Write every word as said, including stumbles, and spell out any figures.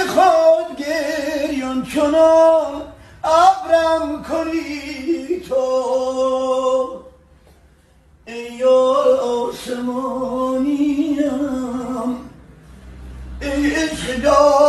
خود گریان چنان ابرم کنی تو ای آسمانیم ای عشق